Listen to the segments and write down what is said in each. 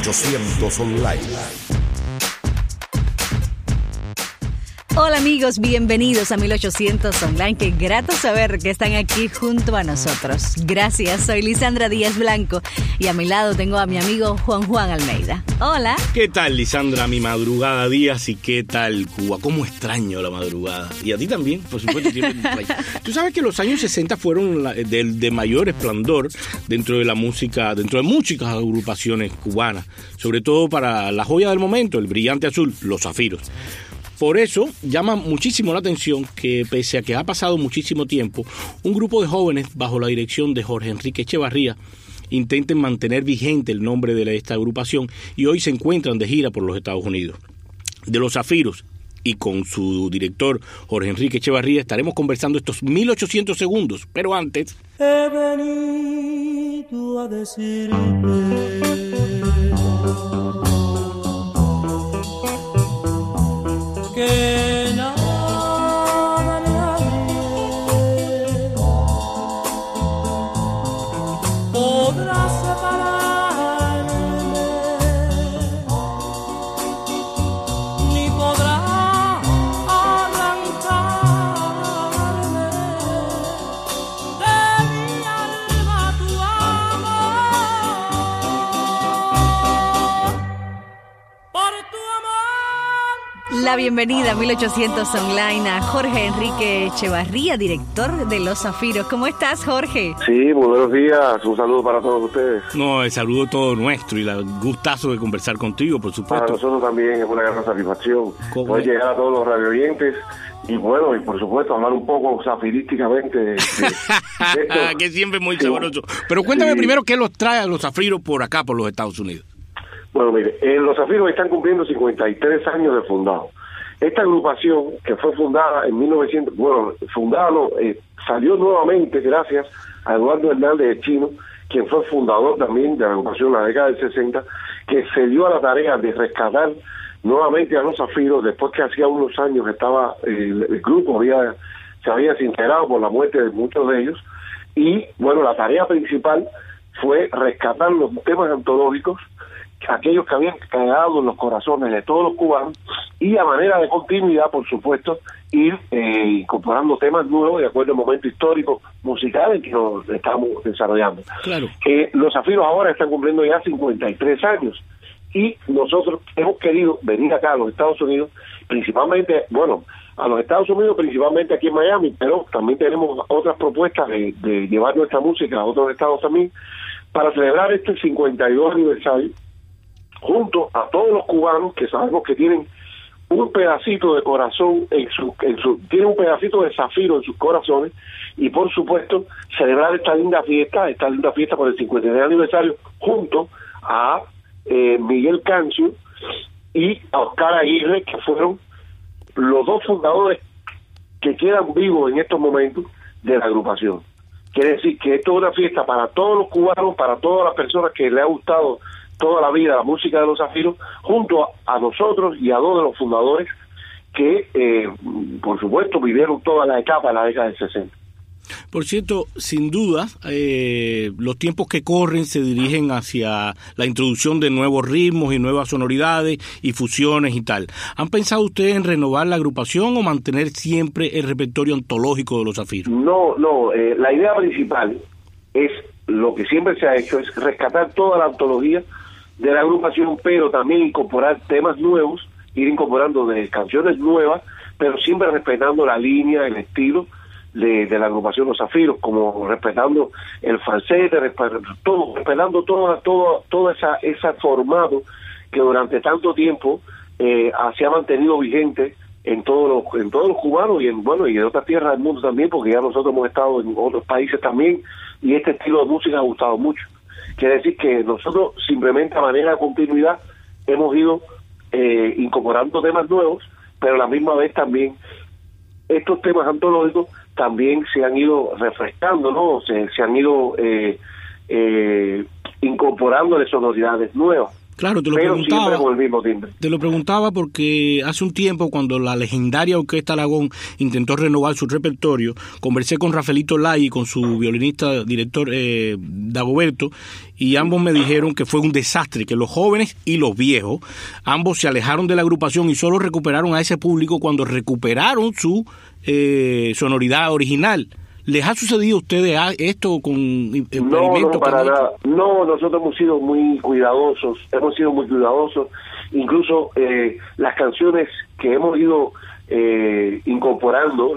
1800 Online. Hola amigos, bienvenidos a 1800 Online. Qué grato saber que están aquí junto a nosotros. Gracias, soy Lisandra Díaz Blanco y a mi lado tengo a mi amigo Juan Almeida. Hola. ¿Qué tal, Lisandra? Mi madrugada Díaz, y qué tal Cuba. ¿Cómo extraño la madrugada? Y a ti también, por supuesto. Tú sabes que los años 60 fueron de mayor esplendor dentro de la música, dentro de muchas agrupaciones cubanas, sobre todo para la joya del momento, el brillante azul, Los Zafiros. Por eso llama muchísimo la atención que, pese a que ha pasado muchísimo tiempo, un grupo de jóvenes bajo la dirección de Jorge Enrique Echevarría intenten mantener vigente el nombre de esta agrupación y hoy se encuentran de gira por los Estados Unidos. De Los Zafiros y con su director Jorge Enrique Echevarría estaremos conversando estos 1800 segundos, pero antes... He venido a decirte que nada me abre, podrá separarme, ni podrá arrancarme de mi alma tu amor, por tu amor. La bienvenida a 1800 Online a Jorge Enrique Echevarría, director de Los Zafiros. ¿Cómo estás, Jorge? Sí, muy buenos días. Un saludo para todos ustedes. No, el saludo todo nuestro y el gustazo de conversar contigo, por supuesto. Para nosotros también es una gran satisfacción poder llegar a todos los radioyentes y bueno, y por supuesto hablar un poco zafirísticamente de esto. Que siempre es muy sabroso. Pero cuéntame primero qué los trae a Los Zafiros por acá, por los Estados Unidos. Bueno, mire, Los Zafiros están cumpliendo 53 años de fundado. Esta agrupación, que fue fundada en 1900, salió nuevamente gracias a Eduardo Hernández de Chino, quien fue fundador también de la agrupación en la década del 60, que se dio a la tarea de rescatar nuevamente a Los Zafiros después que hacía unos años estaba el grupo se había desintegrado por la muerte de muchos de ellos, y bueno, la tarea principal fue rescatar los temas antológicos, aquellos que habían quedado en los corazones de todos los cubanos, y a manera de continuidad, por supuesto, ir incorporando temas nuevos de acuerdo al momento histórico musical en que nos estamos desarrollando. Claro. Los Zafiros ahora están cumpliendo ya 53 años y nosotros hemos querido venir acá a los Estados Unidos, principalmente, a los Estados Unidos, principalmente aquí en Miami, pero también tenemos otras propuestas de llevar nuestra música a otros estados también, para celebrar este 52 aniversario, junto a todos los cubanos que sabemos que tienen un pedacito de corazón tienen un pedacito de zafiro en sus corazones, y por supuesto celebrar esta linda fiesta por el 53 aniversario junto a Miguel Cancio y a Oscar Aguirre, que fueron los dos fundadores que quedan vivos en estos momentos de la agrupación. Quiere decir que esto es una fiesta para todos los cubanos, para todas las personas que les ha gustado toda la vida la música de Los Zafiros, junto a nosotros y a dos de los fundadores que, por supuesto, vivieron toda la etapa de la década del 60. Por cierto, sin duda, los tiempos que corren se dirigen hacia la introducción de nuevos ritmos y nuevas sonoridades y fusiones y tal. ¿Han pensado ustedes en renovar la agrupación o mantener siempre el repertorio antológico de Los Zafiros? No, la idea principal es, lo que siempre se ha hecho, es rescatar toda la antología de la agrupación, pero también incorporar temas nuevos, ir incorporando de canciones nuevas, pero siempre respetando la línea, el estilo de la agrupación Los Zafiros, como respetando el falsete, respetando todo ese formato que durante tanto tiempo se ha mantenido vigente en todos los cubanos y en otras tierras del mundo también, porque ya nosotros hemos estado en otros países también y este estilo de música ha gustado mucho. Quiere decir que nosotros simplemente a manera de continuidad hemos ido incorporando temas nuevos, pero a la misma vez también estos temas antológicos también se han ido refrescando, ¿no? Se han ido incorporándole sonoridades nuevas. Claro, te lo pero siempre preguntaba. con el mismo timbre. Te lo preguntaba porque hace un tiempo, cuando la legendaria Orquesta Aragón intentó renovar su repertorio, conversé con Rafaelito Lai y con su violinista director Dagoberto, y ambos me dijeron que fue un desastre, que los jóvenes y los viejos, ambos se alejaron de la agrupación y solo recuperaron a ese público cuando recuperaron su sonoridad original. ¿Les ha sucedido a ustedes esto con experimentos? No, para nada. No, nosotros hemos sido muy cuidadosos, incluso las canciones que hemos ido incorporando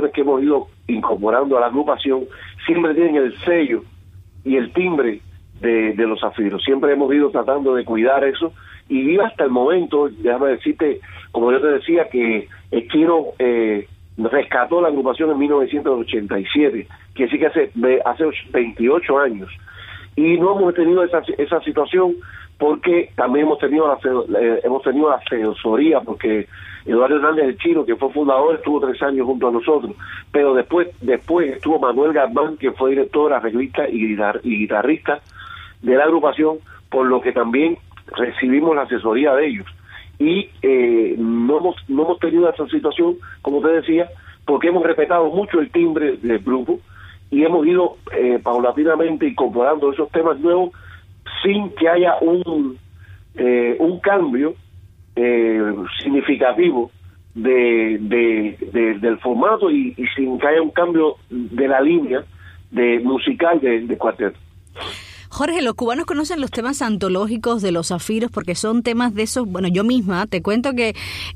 a la agrupación, siempre tienen el sello y el timbre de los Zafiros. Siempre hemos ido tratando de cuidar eso, y viva hasta el momento. Déjame decirte, como yo te decía, que Esquiro rescató la agrupación en 1987, que sí que hace 28 años, y no hemos tenido esa situación, porque también hemos tenido la asesoría, porque Eduardo Hernández el Chino, que fue fundador, estuvo 3 años junto a nosotros, pero después estuvo Manuel Garbán, que fue director, arreglista y guitarrista de la agrupación, por lo que también recibimos la asesoría de ellos. Y no hemos tenido esa situación, como te decía, porque hemos respetado mucho el timbre del grupo y hemos ido paulatinamente incorporando esos temas nuevos sin que haya un cambio significativo del formato y sin que haya un cambio de la línea musical de cuarteto. Jorge, los cubanos conocen los temas antológicos de los Zafiros porque son temas de esos. Bueno, yo misma te cuento que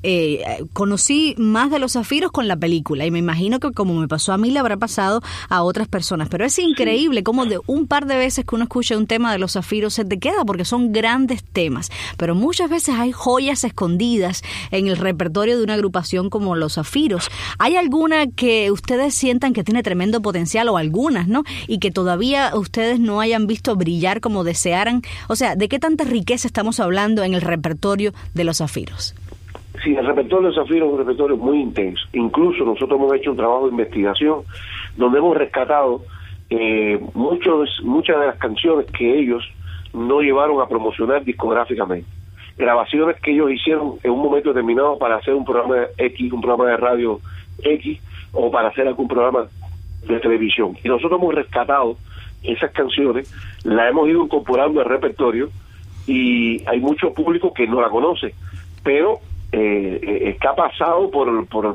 conocí más de los Zafiros con la película, y me imagino que como me pasó a mí le habrá pasado a otras personas, pero es increíble cómo de un par de veces que uno escucha un tema de los Zafiros se te queda, porque son grandes temas, pero muchas veces hay joyas escondidas en el repertorio de una agrupación como los Zafiros. ¿Hay alguna que ustedes sientan que tiene tremendo potencial, o algunas, ¿no?, y que todavía ustedes no hayan visto brillar como desearan? O sea, ¿de qué tanta riqueza estamos hablando en el repertorio de los Zafiros? Sí, el repertorio de los Zafiros es un repertorio muy intenso. Incluso nosotros hemos hecho un trabajo de investigación donde hemos rescatado muchas de las canciones que ellos no llevaron a promocionar discográficamente. Grabaciones que ellos hicieron en un momento determinado para hacer un programa X, un programa de radio X, o para hacer algún programa de televisión. Y nosotros hemos rescatado esas canciones, las hemos ido incorporando al repertorio, y hay mucho público que no la conoce, pero está pasado por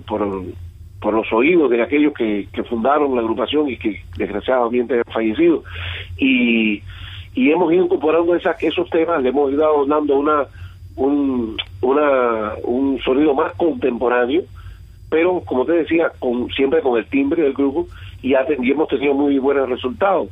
los oídos de aquellos que fundaron la agrupación y que desgraciadamente han fallecido, y hemos ido incorporando esos temas, le hemos ido dando un sonido más contemporáneo, pero como te decía, siempre con el timbre del grupo, y hemos tenido muy buenos resultados.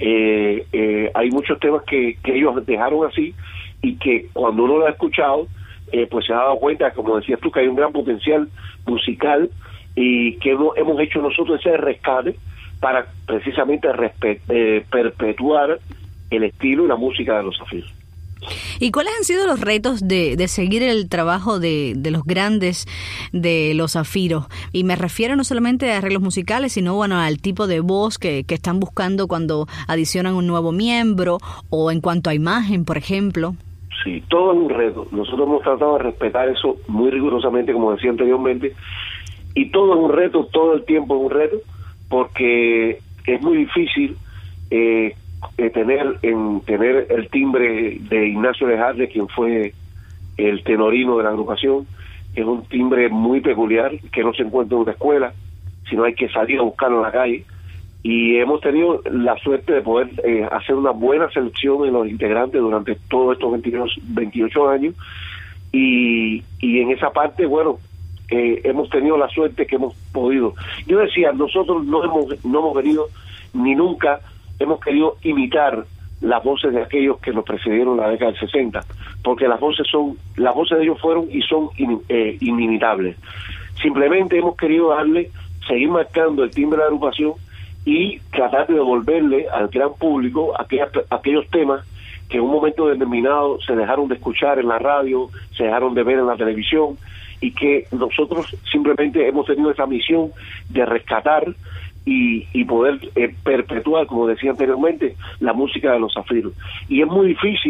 Hay muchos temas que ellos dejaron así, y que cuando uno lo ha escuchado, pues se ha dado cuenta, como decías tú, que hay un gran potencial musical, y que hemos hecho nosotros ese rescate para precisamente perpetuar el estilo y la música de los Zafiros. ¿Y cuáles han sido los retos de seguir el trabajo de los grandes de los Zafiros? Y me refiero no solamente a arreglos musicales, sino bueno, al tipo de voz que están buscando cuando adicionan un nuevo miembro, o en cuanto a imagen, por ejemplo. Sí, todo es un reto. Nosotros hemos tratado de respetar eso muy rigurosamente, como decía anteriormente, y todo es un reto, todo el tiempo es un reto, porque es muy difícil tener el timbre de Ignacio Lejarde, quien fue el tenorino de la agrupación. Es un timbre muy peculiar que no se encuentra en una escuela, sino hay que salir a buscarlo en la calle, y hemos tenido la suerte de poder hacer una buena selección de los integrantes durante todos estos 28 años, y en esa parte, bueno, hemos tenido la suerte que hemos podido. Yo decía, nosotros no hemos venido ni nunca hemos querido imitar las voces de aquellos que nos precedieron en la década del 60, porque las voces de ellos fueron y son inimitables. Simplemente hemos querido seguir marcando el timbre de la agrupación y tratar de devolverle al gran público aquellos temas que en un momento determinado se dejaron de escuchar en la radio, se dejaron de ver en la televisión, y que nosotros simplemente hemos tenido esa misión de rescatar y poder perpetuar, como decía anteriormente, la música de los Zafiros. Y es muy difícil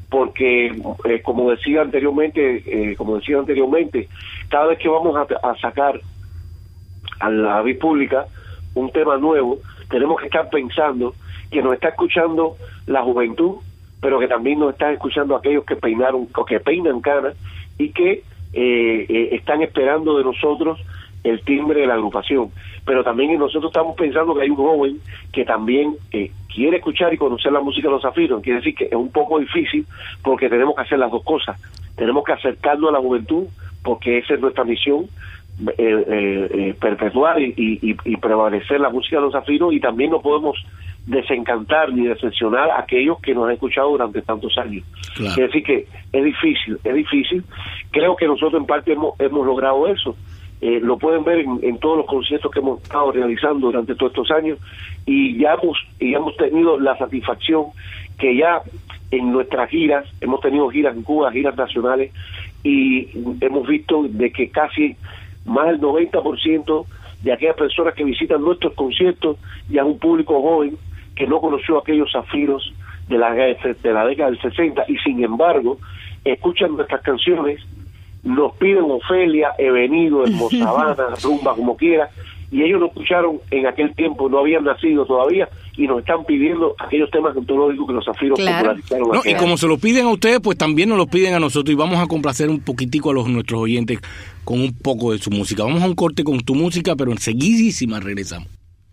porque como decía anteriormente, cada vez que vamos a sacar a la vía pública un tema nuevo, tenemos que estar pensando que nos está escuchando la juventud, pero que también nos están escuchando aquellos que peinaron o que peinan canas y que están esperando de nosotros el timbre de la agrupación. Pero también nosotros estamos pensando que hay un joven que también quiere escuchar y conocer la música de Los Zafiros. Quiere decir que es un poco difícil porque tenemos que hacer las dos cosas. Tenemos que acercarnos a la juventud porque esa es nuestra misión, perpetuar y prevalecer la música de Los Zafiros, y también no podemos desencantar ni decepcionar a aquellos que nos han escuchado durante tantos años. Claro. Quiere decir que es difícil. Creo que nosotros en parte hemos logrado eso. Lo pueden ver en todos los conciertos que hemos estado realizando durante todos estos años, y ya hemos tenido la satisfacción que ya en nuestras giras, hemos tenido giras en Cuba, giras nacionales, y hemos visto de que casi más del 90% de aquellas personas que visitan nuestros conciertos ya es un público joven que no conoció aquellos zafiros de la década del 60, y sin embargo escuchan nuestras canciones, nos piden Ofelia, He venido, Hermosa Habana, Rumba, como quiera, y ellos lo escucharon en aquel tiempo, no habían nacido todavía, y nos están pidiendo aquellos temas antológicos que los Zafiros popularizaron. No, y como se los piden a ustedes, pues también nos los piden a nosotros, y vamos a complacer un poquitico a nuestros oyentes con un poco de su música. Vamos a un corte con tu música, pero enseguidísima regresamos.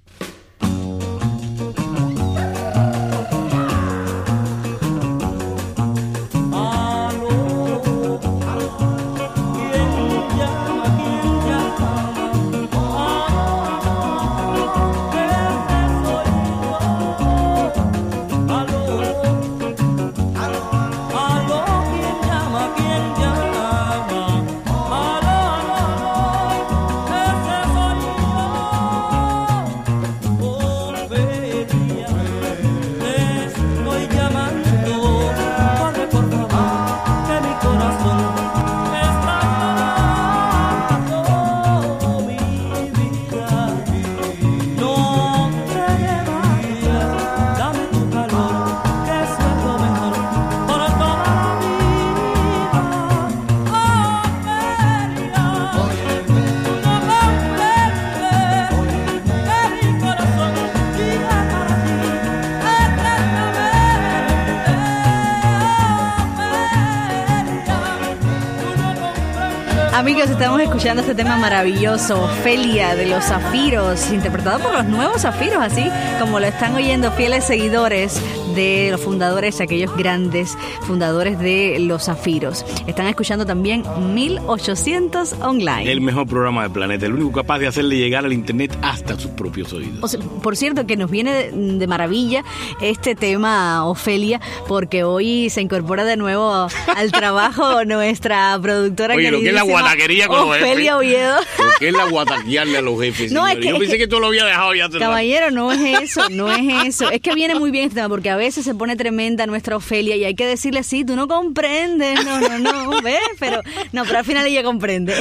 Amigos, estamos escuchando este tema maravilloso, Ofelia de Los Zafiros, interpretado por los nuevos Zafiros, así como lo están oyendo, fieles seguidores de los fundadores, aquellos grandes fundadores de Los Zafiros. Están escuchando también 1800 Online. El mejor programa del planeta, el único capaz de hacerle llegar al internet hasta sus propios oídos. O sea, por cierto, que nos viene de maravilla este tema, Ofelia, porque hoy se incorpora de nuevo al trabajo nuestra productora. Oye, lo que es la guataquería con los jefes. Ofelia Oviedo. Lo que es la guataquearle a los jefes, No, señores. Yo pensé que tú lo habías dejado ya. Caballero, no es eso. Es que viene muy bien este tema, porque a veces se pone tremenda nuestra Ofelia y hay que decirle, sí, tú no comprendes, no, ¿ves? Pero al final ella comprende.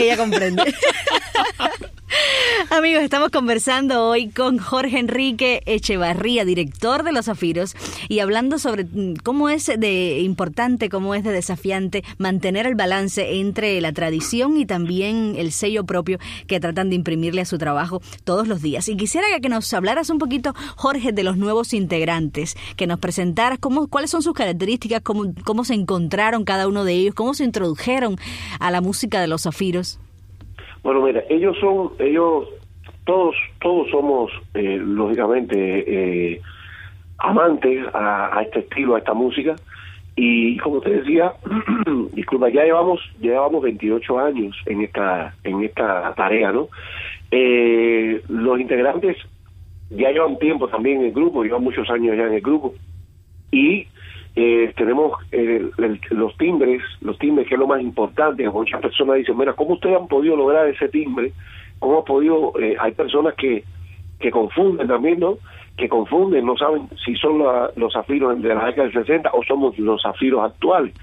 Amigos, estamos conversando hoy con Jorge Enrique Echevarría, director de Los Zafiros, y hablando sobre cómo es de importante, cómo es de desafiante mantener el balance entre la tradición y también el sello propio que tratan de imprimirle a su trabajo todos los días. Y quisiera que nos hablaras un poquito, Jorge, de los nuevos integrantes, que nos presentaras cuáles son sus características, cómo se encontraron cada uno de ellos, cómo se introdujeron a la música de Los Zafiros. Bueno, mira, ellos todos somos, lógicamente, amantes a este estilo, a esta música, y como te decía, disculpa, ya llevamos 28 años en esta tarea, ¿no? Los integrantes ya llevan tiempo también en el grupo, llevan muchos años ya en el grupo, y tenemos los timbres, que es lo más importante. Muchas personas dicen, mira, ¿cómo ustedes han podido lograr ese timbre? ¿Cómo ha podido? Hay personas que confunden también, ¿no? Que confunden, no saben si son los zafiros de la década del 60 o somos los zafiros actuales.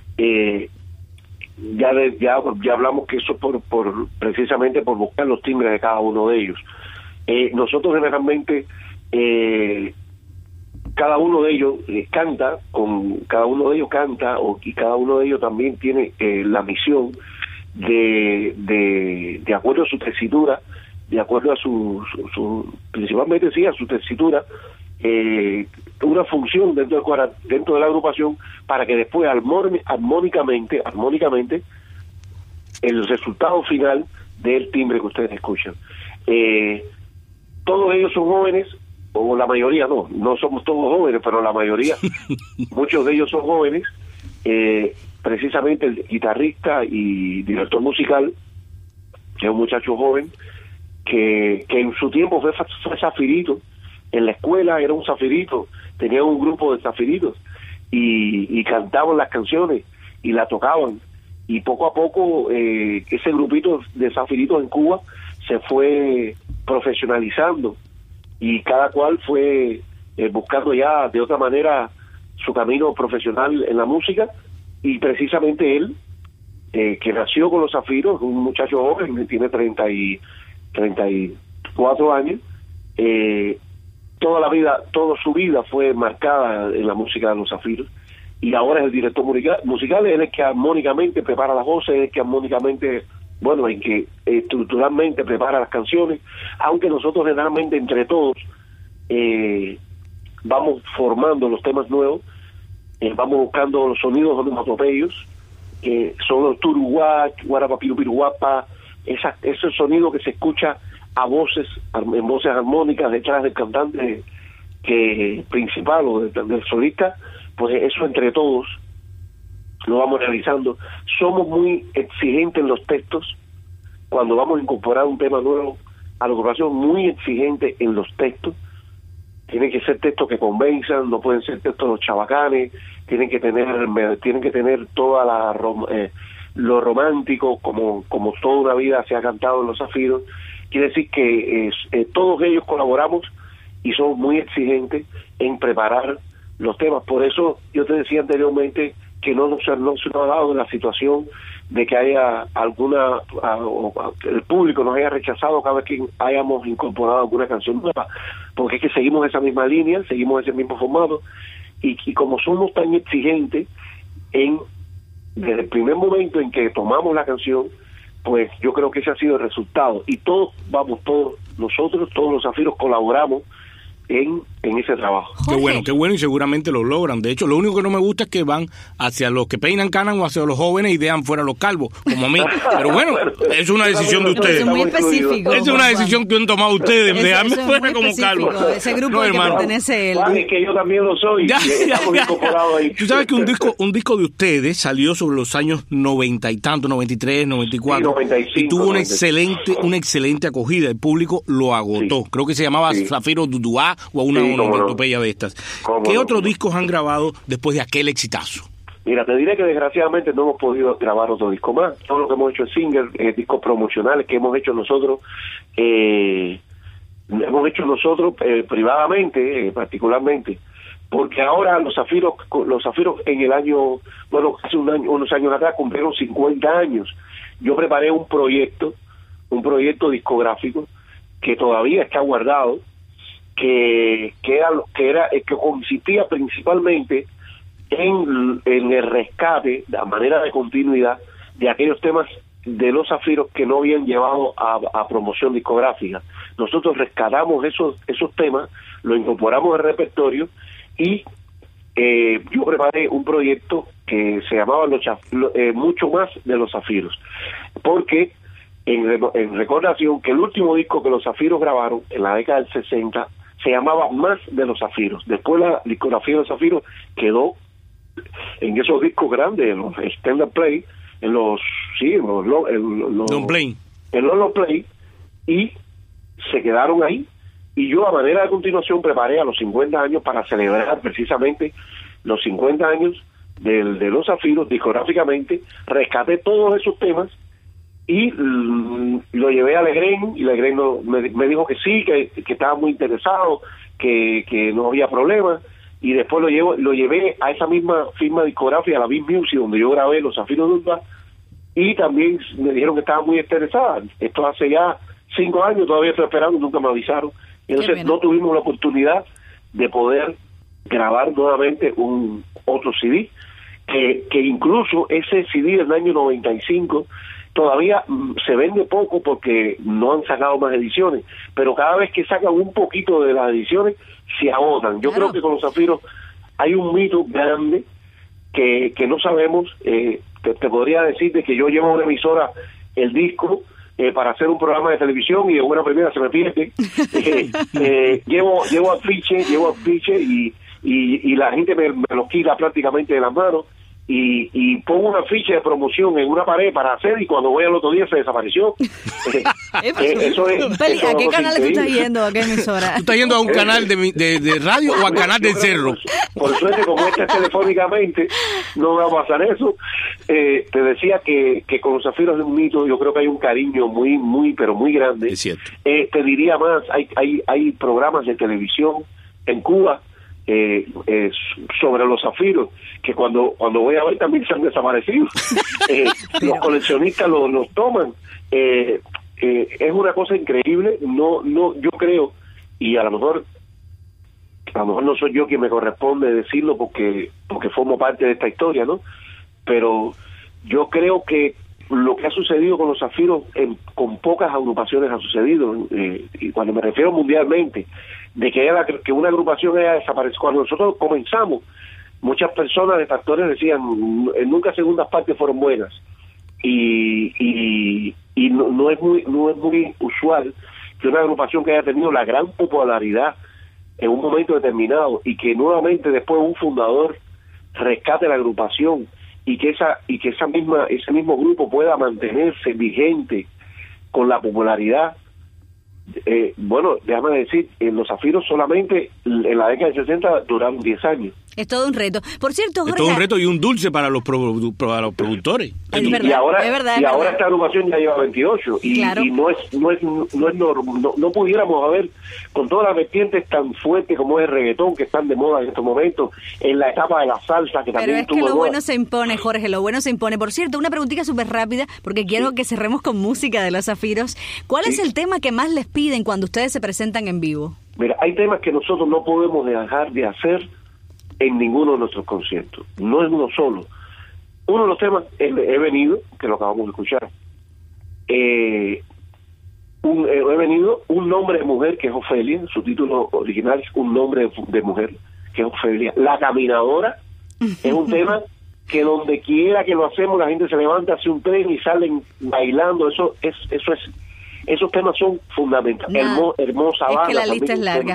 Ya hablamos que eso precisamente por buscar los timbres de cada uno de ellos. Nosotros generalmente cada uno de ellos canta, y cada uno de ellos también tiene la misión de acuerdo a su tesitura, de acuerdo a su principalmente sí a su tesitura, una función dentro de la agrupación, para que después armónicamente el resultado final del timbre que ustedes escuchan. Todos ellos son jóvenes, o la mayoría no somos todos jóvenes, pero la mayoría, muchos de ellos son jóvenes. Precisamente el guitarrista y director musical, que es un muchacho joven, que en su tiempo fue zafirito, en la escuela era un zafirito, tenía un grupo de zafiritos, y cantaban las canciones, y la tocaban, y poco a poco ese grupito de zafiritos en Cuba se fue profesionalizando, y cada cual fue buscando ya de otra manera su camino profesional en la música. Y precisamente él, que nació con los zafiros, un muchacho joven, tiene 34 años, toda su vida fue marcada en la música de los zafiros, y ahora es el director musical, él es el que armónicamente prepara las voces, es el que armónicamente, en que estructuralmente prepara las canciones, aunque nosotros generalmente entre todos vamos formando los temas nuevos, vamos buscando los sonidos onomatopeyos, que son los turuguá, guarapapirupiruguapa, ese sonido que se escucha en voces armónicas detrás del cantante principal o del solista, pues eso entre todos lo vamos realizando. Somos muy exigentes en los textos. Cuando vamos a incorporar un tema nuevo a la agrupación, muy exigentes en los textos. Tienen que ser textos que convenzan, no pueden ser textos chabacanes, tienen que tener toda lo romántico, como toda una vida se ha cantado en los zafiros. Quiere decir que todos ellos colaboramos y somos muy exigentes en preparar los temas. Por eso yo te decía anteriormente que no se nos ha dado la situación de que haya el público nos haya rechazado cada vez que hayamos incorporado alguna canción nueva, porque es que seguimos esa misma línea, seguimos ese mismo formato, y como somos tan exigentes desde el primer momento en que tomamos la canción, pues yo creo que ese ha sido el resultado, y todos nosotros, todos los zafiros colaboramos en ese trabajo. Qué bueno, y seguramente lo logran. De hecho, lo único que no me gusta es que van hacia los que peinan canas o hacia los jóvenes y dejan fuera los calvos, como a mí. Pero bueno, es una decisión de ustedes. Es muy específico. Es una decisión que han tomado ustedes, dejarme fuera como calvo. Ese grupo al que pertenece él. Es que yo también lo soy. Estamos incorporados ahí. Tú sabes que un disco de ustedes salió sobre los años 90 y tanto, 93, 94, sí, 95, y tuvo una excelente acogida. El público lo agotó. Sí. Creo que se llamaba Zafiro Duduá o una onomatopeya de estas. ¿Qué otros discos han grabado después de aquel exitazo? Mira, te diré que desgraciadamente no hemos podido grabar otro disco más. Todo lo que hemos hecho es single, discos promocionales que hemos hecho nosotros, privadamente, particularmente, porque ahora los zafiros en el año, hace unos años atrás cumplieron 50 años. Yo preparé un proyecto discográfico que todavía está guardado, que consistía principalmente en el rescate, la manera de continuidad de aquellos temas de los zafiros que no habían llevado a promoción discográfica. Nosotros rescatamos esos temas, los incorporamos al repertorio, y yo preparé un proyecto que se llamaba Mucho Más de los Zafiros, porque en recordación que el último disco que los zafiros grabaron en la década del 60 se llamaba Más de los Zafiros. Después la discografía de los zafiros quedó en esos discos grandes, en los Extended Play, en los long play, y se quedaron ahí. Y yo, a manera de continuación, preparé a los 50 años para celebrar precisamente los 50 años de los zafiros discográficamente. Rescaté todos esos temas y lo llevé a Legren, y Legren me dijo que sí, que estaba muy interesado, que no había problema, y después lo llevé a esa misma firma discográfica, a la Big Music, donde yo grabé Los Zafiros de Urba, y también me dijeron que estaba muy interesada. Esto hace ya 5 años, todavía estoy esperando, nunca me avisaron. Entonces no tuvimos la oportunidad de poder grabar nuevamente otro CD, que incluso ese CD del año 95 todavía se vende poco porque no han sacado más ediciones, pero cada vez que sacan un poquito de las ediciones se agotan. Yo creo que con los Zafiros hay un mito grande que no sabemos. Te podría decir de que yo llevo a una emisora el disco para hacer un programa de televisión y en una primera se me pierde. Llevo afiche y la gente me los quita prácticamente de las manos. Y pongo una ficha de promoción en una pared para hacer, y cuando voy al otro día se desapareció. Eso es. Peli, ¿a qué canal tú estás yendo? ¿A qué emisora? ¿Tú estás yendo a un canal de radio o al canal del cerro? Por suerte, como este es telefónicamente, no va a pasar eso. Te decía que con los Zafiros es un mito. Yo creo que hay un cariño muy, pero muy grande. Es cierto. Te diría más, hay programas de televisión en Cuba sobre los Zafiros, que cuando voy a ver también se han desaparecido. Los coleccionistas los toman. Es una cosa increíble. No, yo creo, y a lo mejor no soy yo quien me corresponde decirlo porque formo parte de esta historia, ¿no? Pero yo creo que lo que ha sucedido con los Zafiros con pocas agrupaciones ha sucedido, y cuando me refiero mundialmente, de que una agrupación haya desaparecido. Cuando nosotros comenzamos, muchas personas, detractores, decían nunca segundas partes fueron buenas, y no es muy usual que una agrupación que haya tenido la gran popularidad en un momento determinado y que nuevamente después un fundador rescate la agrupación y que ese mismo grupo pueda mantenerse vigente con la popularidad. Bueno, déjame decir, los Zafiros solamente en la década de 60 duraron 10 años. Es todo un reto. Por cierto, Jorge, es todo un reto y un dulce para los productores. Es verdad, y ahora, es verdad. Esta agrupación ya lleva 28 claro. Y no pudiéramos haber, con todas las vertientes tan fuertes como es el reggaetón, que están de moda en estos momentos, en la etapa de la salsa, que también tuvo. Pero es que lo bueno se impone, Jorge, lo bueno se impone. Por cierto, una preguntita súper rápida, porque quiero que cerremos con música de los Zafiros. ¿Cuál es el tema que más les piden cuando ustedes se presentan en vivo? Mira, hay temas que nosotros no podemos dejar de hacer en ninguno de nuestros conciertos. No es uno solo. Uno de los temas es He venido, que lo acabamos de escuchar. He venido, un nombre de mujer, que es Ofelia. Su título original es Un nombre de mujer, que es Ofelia. La caminadora es un tema que donde quiera que lo hacemos, la gente se levanta, hace un tren y salen bailando. Esos temas son fundamentales. Hermosa Habana. Es que la lista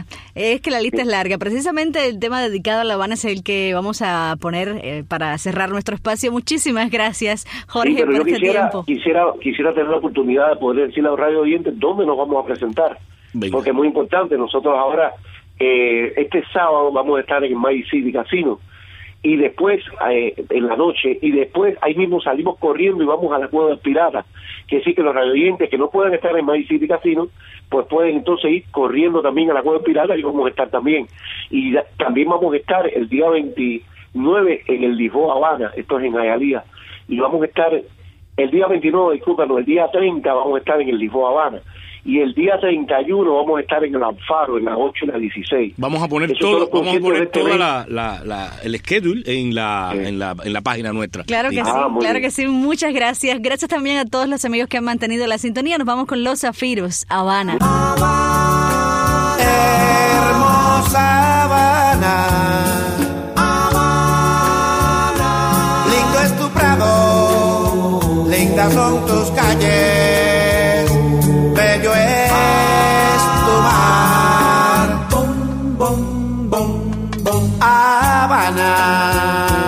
es larga. Precisamente el tema dedicado a La Habana es el que vamos a poner para cerrar nuestro espacio. Muchísimas gracias, Jorge, por este tiempo. Quisiera tener la oportunidad de poder decirle a los radio oyentes dónde nos vamos a presentar. Venga. Porque es muy importante. Nosotros ahora, este sábado, vamos a estar en My City Casino. Y después, en la noche, y después ahí mismo salimos corriendo y vamos a la Cueva del Pirata. Que sí, que los radioyentes que no puedan estar en My City Casino, pues pueden entonces ir corriendo también a la Cueva del Pirata, y vamos a estar también. Y también vamos a estar el día 29 en el Lisboa Habana, esto es en Hialeah. Y vamos a estar el día 29, el día 30 vamos a estar en el Lisboa Habana. Y el día 31 vamos a estar en el Alfaro, en las 8 y las 16. Vamos a poner todo el schedule en la página nuestra. Claro que sí, muchas gracias. Gracias también a todos los amigos que han mantenido la sintonía. Nos vamos con los Zafiros, Habana. Hermosa Habana, Habana, lindo es tu prado, lindas son tus calles, bello es tu mar, bom, bom, bom, bom. Habana.